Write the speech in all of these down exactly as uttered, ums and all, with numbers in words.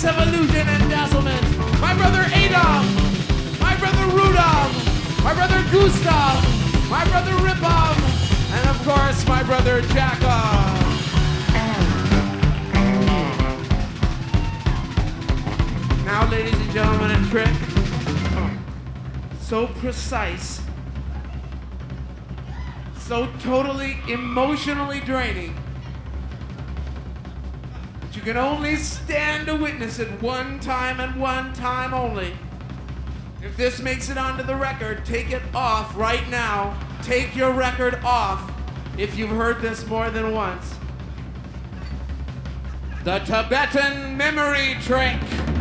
of illusion and dazzlement. My brother Adolf, my brother Rudolph, my brother Gustav, my brother Ripov, and of course my brother Jackov. Now, ladies and gentlemen, a trick so precise, so totally emotionally draining, that you can only stand to witness it one time and one time only. If this makes it onto the record, take it off right now. Take your record off if you've heard this more than once. The Tibetan Memory Trick.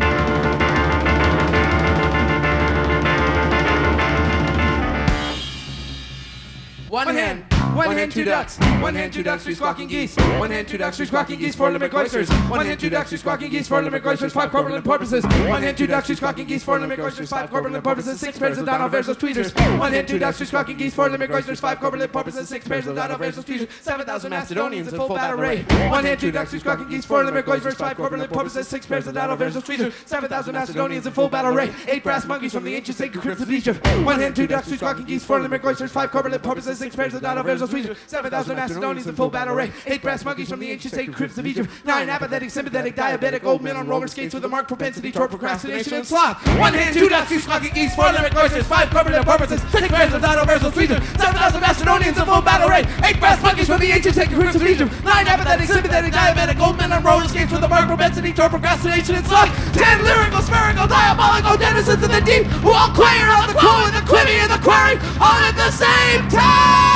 One, one hand, one, one hand, two ducks. One hand, two ducks, three squawking geese. One hand, two ducks, three squawking geese, four limerick oysters. One hand, two ducks, three squawking geese, four limerick oysters, five corporate porpoises. One hand, two ducks, three squawking geese, four limerick oysters, five corporate porpoises, six pairs of Donald versus tweezers. One hand, two ducks, three squawking geese, four limerick oysters, five corporate porpoises, six pairs of Donald versus tweezers. Seven thousand Macedonians in full battle array. One hand, two ducks, three squawking geese, four limerick oysters, five corporate porpoises, six pairs of Donald versus tweezers. Seven thousand Macedonians in full battle array. Eight brass monkeys from the ancient sacred crypts of Egypt. One hand, two ducks, three squawking geese, four limerick oysters, five corporate porpoises, six pairs of Donald versus tweezers. Seven thousand Macedonians in full battle array. Eight brass monkeys from the ancient sacred crypts of Egypt. Nine apathetic, sympathetic, diabetic old men on roller skates with a marked propensity toward procrastination and sloth. One hand, two ducks, two squawking geese, four limerick oysters, five corporate porpoises, six pairs of Donald versus tweezers. Seven thousand Macedonians in full battle array. Eight brass monkeys from the ancient sacred crypts of Egypt. Nine apathetic, sympathetic, diabetic old men on roller skates with a marked propensity toward procrastination and sloth. Ten lyrical, spherical, diabolical denizens of the deep who all quail on the crow and the quimmy and the quarry all at the same time.